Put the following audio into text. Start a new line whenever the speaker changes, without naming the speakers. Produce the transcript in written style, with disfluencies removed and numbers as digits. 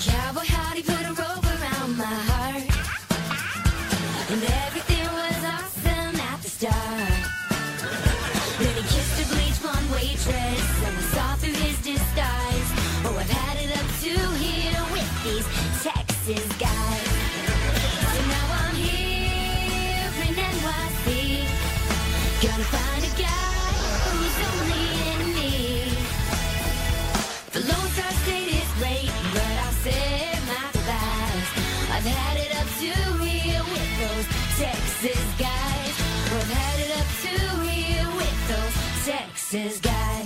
Cowboy hat, he put a rope around my heart, and everything was awesome at the start. Then he kissed a bleach blonde waitress, and we saw through his disguise. Oh, I've had it up to here with these Texas guys. So now I'm here in NYC, gonna find a guy who's only in me. The Lone Star State is great, but I'll save my life. I've had it up to here with those Texas guys. I've had it up to here with those Texas guys.